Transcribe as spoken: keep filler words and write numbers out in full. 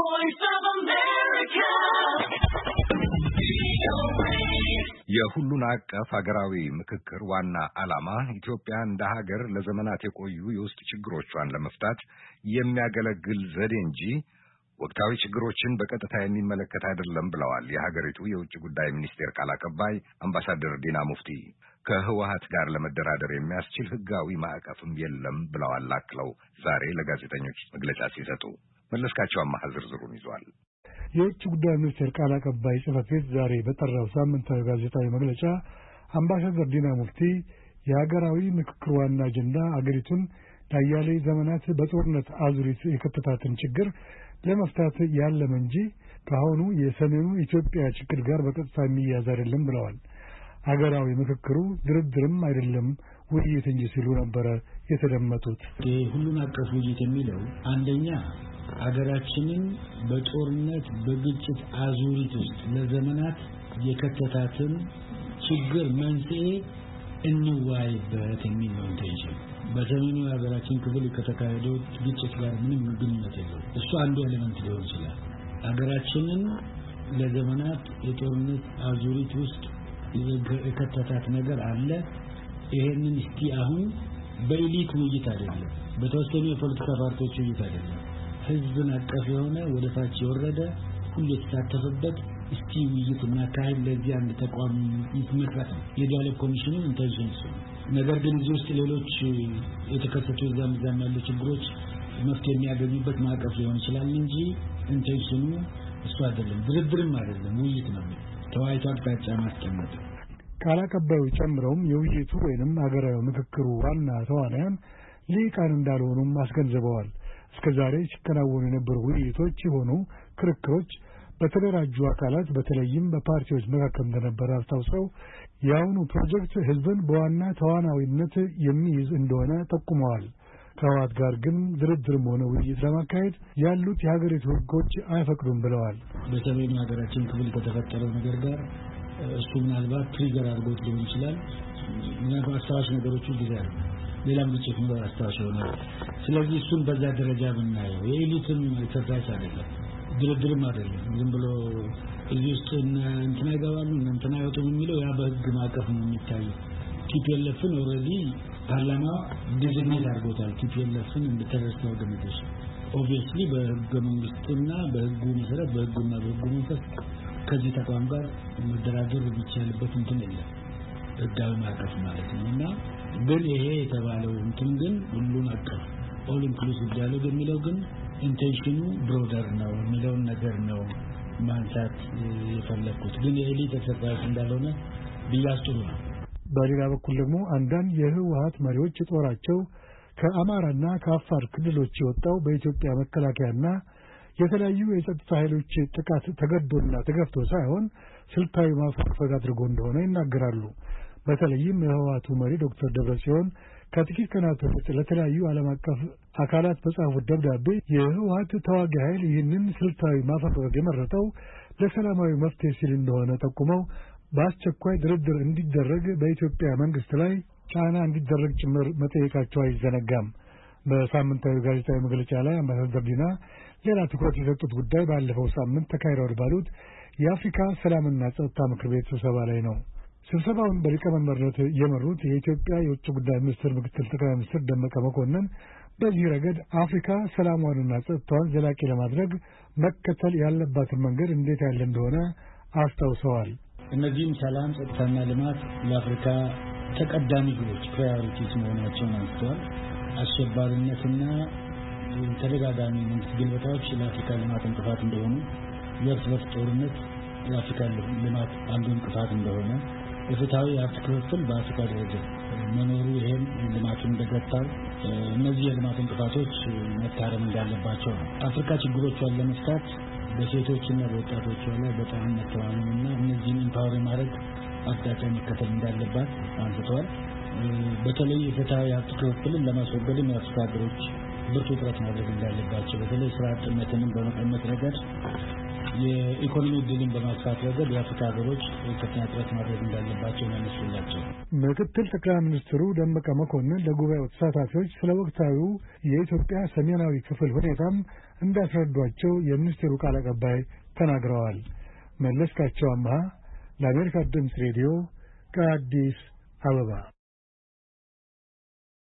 voice of America. የሁሉን አቀፍ ሀገራዊ ምክክር ዋና ዓላማ ኢትዮጵያ እንደ ሀገር ለዘመናት የቆዩ የውስጥ ችግሮቿን ለመፍታት የሚያገለግል ዘዴ እንጂ ወቅታዊ ችግሮችን በቀጥታ የሚመለከት አይደለም ብለዋል የሀገሪቱ የውጭ ጉዳይ ሚኒስቴር ቃል አቀባይ አምባሳደር ዲና ሙፍቲ። ከህወሓት ጋር ለመደራደር የሚያስችል ህጋዊ ማዕቀፍም የለም ብለዋል። አክለው ዛሬ ለጋዜጠኞች መግለጫ ሲሰጡ መለስካቸው አማሃ ዝርዝሩን ይዟል። የውጭ ጉዳይ ሚኒስቴር ቃል አቀባይ ጽሕፈት ቤት ዛሬ በጠራው ሳምንታዊ ጋዜጣዊ መግለጫ አምባሳደር ዲና ሙፍቲ የሀገራዊ ምክክር ዋና አጀንዳ አገሪቱን ለአያሌ ዘመናት በጦርነት አዙሪት የከተታትን ችግር ለመፍታት ያለመ እንጂ ከአሁኑ የሰሜኑ ኢትዮጵያ ችግር ጋር በቀጥታ የሚያያዝ አይደለም ብለዋል። ሀገራዊ ምክክሩ ድርድርም አይደለም ውይይት እንጂ ሲሉ ነበረ የተደመጡት። ሁሉን አቀፍ ውይይት የሚለው አንደኛ ሀገራችንን በጦርነት በግጭት አዙሪት ውስጥ ለዘመናት የከተታትን ችግር መንስኤ እንወያይበት የሚል ነው ኢንቴንሽን። በሰሜኑ የሀገራችን ክፍል ከተካሄደው ግጭት ጋር ምንም ግንኙነት የለውም። እሱ አንዱ ኤሌመንት ሊሆን ይችላል። ሀገራችንን ለዘመናት የጦርነት አዙሪት ውስጥ የከተታት ነገር አለ። ይሄንን እስቲ አሁን በኤሊት ውይይት አይደለም፣ በተወሰኑ የፖለቲካ ፓርቲዎች ውይይት አይደለም፣ ህዝብን አቀፍ የሆነ ወደ ታች የወረደ ሁሉ የተሳተፈበት እስቲ ውይይት እናካሄድ፣ ለዚህ አንድ ተቋም ይመስረት ነው የዲያሎግ ኮሚሽኑ ኢንቴንሽን ነው። ነገር ግን እዚህ ውስጥ ሌሎች የተከሰቱ እዛም እዛም ያሉ ችግሮች መፍትሄ የሚያገኙበት ማዕቀፍ ሊሆን ይችላል እንጂ ኢንቴንሽኑ እሱ አይደለም። ድርድርም አይደለም፣ ውይይት ነው። ተወያይቶ አቅጣጫ ማስቀመጥ። ቃል አቀባዩ ጨምረውም የውይይቱ ወይንም ሀገራዊ ምክክሩ ዋና ተዋናያን ሊቃን እንዳልሆኑም አስገንዝበዋል። እስከዛሬ ሲከናወኑ የነበሩ ውይይቶች የሆኑ ክርክሮች በተደራጁ አካላት በተለይም በፓርቲዎች መካከል እንደነበረ አስታውሰው የአሁኑ ፕሮጀክት ህዝብን በዋና ተዋናዊነት የሚይዝ እንደሆነ ጠቁመዋል። ከህወሓት ጋር ግን ድርድርም ሆነ ውይይት ለማካሄድ ያሉት የሀገሪቱ ህጎች አይፈቅዱም ብለዋል። በሰሜኑ ሀገራችን ክፍል ከተፈጠረው ነገር ጋር እሱ ምናልባት ትሪገር አድርጎት ሊሆን ይችላል። ምናልባት አስታዋሽ ነገሮች ጊዜ አሉ፣ ሌላም ግጭት ነው አስታዋሽ ይሆናል። ስለዚህ እሱን በዛ ደረጃ ብናየው የኤሊትም ኤክሰርሳይዝ አይደለም፣ ድርድርም አይደለም። ዝም ብሎ እዚህ ውስጥ እንትና ይገባሉ እንትና አይወጡም የሚለው ያ በህግ ማዕቀፍ ነው የሚታየው። ቲፒኤልኤፍን ኦልሬዲ ፓርላማ ዲዚግኔት አድርጎታል። ቲፒኤልኤፍን እንደተረስተ ኦርጋናይዜሽን ኦብቪየስሊ በህገ መንግስቱና በህጉ መሰረት በህጉና በህጉ መንፈስ ከዚህ ተቋም ጋር መደራደር የሚቻልበት እንትን የለም፣ ህጋዊ ማዕቀፍ ማለት ነው። እና ግን ይሄ የተባለው እንትን ግን ሁሉን አቀፍ ኦል ኢንክሉሲቭ ዲያሎግ የሚለው ግን ኢንቴንሽኑ ብሮደር ነው የሚለውን ነገር ነው ማንሳት የፈለኩት። ግን የኤሊት ኤክሰርሳይዝ እንዳልሆነ ቢያስጥሩ ነው። በሌላ በኩል ደግሞ አንዳንድ የህወሓት መሪዎች ጦራቸው ከአማራና ከአፋር ክልሎች የወጣው በኢትዮጵያ መከላከያና የተለያዩ የጸጥታ ኃይሎች ጥቃት ተገዶና ተገፍቶ ሳይሆን ስልታዊ ማፈግፈግ አድርጎ እንደሆነ ይናገራሉ። በተለይም የህወሓቱ መሪ ዶክተር ደብረጽዮን ከጥቂት ቀናት በፊት ለተለያዩ ዓለም አቀፍ አካላት በጻፉት ደብዳቤ የህወሓት ተዋጊ ኃይል ይህንን ስልታዊ ማፈግፈግ የመረጠው ለሰላማዊ መፍትሄ ሲል እንደሆነ ጠቁመው በአስቸኳይ ድርድር እንዲደረግ በኢትዮጵያ መንግስት ላይ ጫና እንዲደረግ ጭምር መጠየቃቸው አይዘነጋም። በሳምንታዊ ጋዜጣዊ መግለጫ ላይ አምባሳደር ዲና ሌላ ትኩረት የሰጡት ጉዳይ ባለፈው ሳምንት ተካሂዷል ባሉት የአፍሪካ ሰላምና ጸጥታ ምክር ቤት ስብሰባ ላይ ነው። ስብሰባውን በሊቀመንበርነት የመሩት የኢትዮጵያ የውጭ ጉዳይ ሚኒስትር ምክትል ጠቅላይ ሚኒስትር ደመቀ መኮንን በዚህ ረገድ አፍሪካ ሰላሟንና ጸጥታዋን ዘላቂ ለማድረግ መከተል ያለባትን መንገድ እንዴት ያለ እንደሆነ አስታውሰዋል። እነዚህም ሰላም፣ ጸጥታና ልማት ለአፍሪካ ተቀዳሚ ግቦች ፕራዮሪቲስ መሆናቸውን አንስተዋል። አሸባሪነትና ተደጋጋሚ መንግስት ግልበታዎች ለአፍሪካ ልማት እንቅፋት እንደሆኑ፣ የእርስ በርስ ጦርነት ለአፍሪካ ልማት አንዱ እንቅፋት እንደሆነ፣ የፍትሃዊ የሀብት ክፍፍል በአፍሪካ ደረጃ መኖሩ ይሄም ልማቱን እንደገታው፣ እነዚህ የልማት እንቅፋቶች መታረም እንዳለባቸው ነው። አፍሪካ ችግሮቿን ለመፍታት በሴቶችና በወጣቶቿ ላይ በጣም መተማመንና እነዚህን ኢምፓወር ማድረግ አቅጣጫ መከተል እንዳለባት አንስተዋል። በተለይ የፍትሃዊ ሀብት ክፍፍልን ለማስወገድም የአፍሪካ ሀገሮች ብርቱ ጥረት ማድረግ እንዳለባቸው፣ በተለይ ስራ አጥነትንም በመቀነስ ረገድ የኢኮኖሚ ዕድልን በማስፋት ረገድ የአፍሪካ ሀገሮች ከፍተኛ ጥረት ማድረግ እንዳለባቸው ያነሱላቸው። ምክትል ጠቅላይ ሚኒስትሩ ደመቀ መኮንን ለጉባኤው ተሳታፊዎች ስለ ወቅታዊው የኢትዮጵያ ሰሜናዊ ክፍል ሁኔታም እንዳስረዷቸው የሚኒስቴሩ ቃል አቀባይ ተናግረዋል። መለስካቸው አምሃ ለአሜሪካ ድምፅ ሬዲዮ ከአዲስ አበባ